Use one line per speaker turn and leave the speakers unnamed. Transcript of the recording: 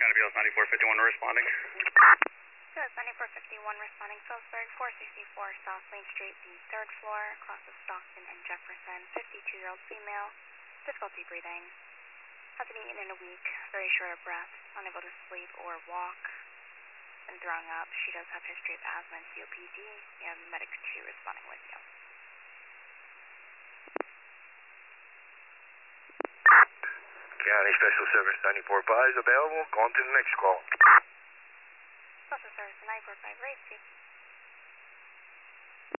County BLS 9451 responding.
Yes, 9451 responding, Phillipsburg, 464 South Main Street, the third floor, across of Stockton and Jefferson, 52-year-old female, difficulty breathing, hasn't eaten in a week, very short of breath, unable to sleep or walk, and throwing up. She does have history of asthma and COPD. We have medics 2 responding with you.
County Special Service 94.5 is available. Go on to the next call.
Special Service 94.5, raise 2.